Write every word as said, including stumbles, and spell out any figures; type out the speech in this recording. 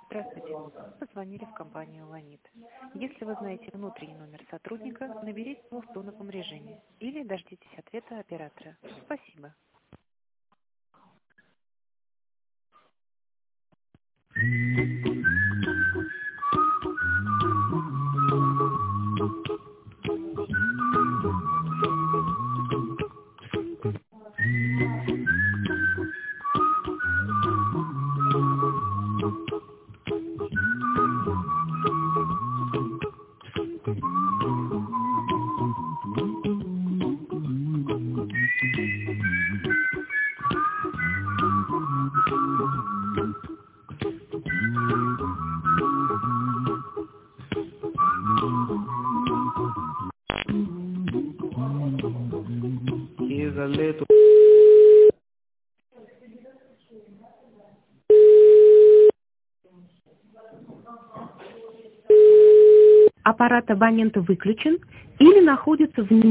Здравствуйте. Позвонили в компанию «Ланит». Если вы знаете внутренний номер сотрудника, наберите его в тоновом режиме или дождитесь ответа оператора. Спасибо. Here's a little. Аппарат абонента выключен или находится в